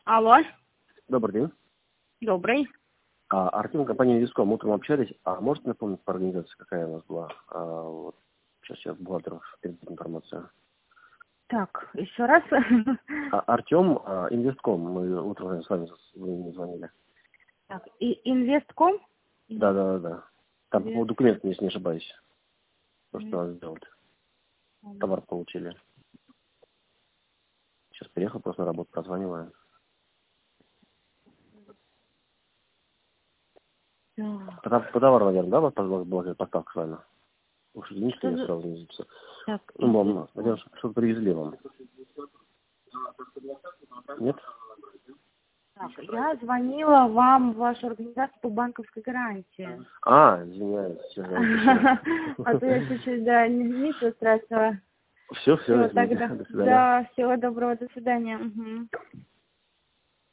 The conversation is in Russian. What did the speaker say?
Алло. Добрый день. Добрый. Артем, компания Виском. Утром общались. Можете напомнить по организации, какая у нас была? Вот. Сейчас бухгалтер передает информацию. Так, еще раз. Артем, Инвестком. Мы утром с вами звонили. Так, и Инвестком? Да. Там по поводу документов, если не ошибаюсь. То, что надо сделать. Товар получили. Сейчас приехал, просто на работу прозваниваю. По товару, наверное, да, у вас была поставка с вами? Уж извините, что я сразу не записал. Так, Вам, наверное, что-то привезли вам. Нет? так, я звонила вам в вашу организацию по банковской гарантии. Извиняюсь. А то я чуть-чуть, да, не страшного. Все, Всё, тогда. до свидания. Да, всего доброго, до свидания. Угу.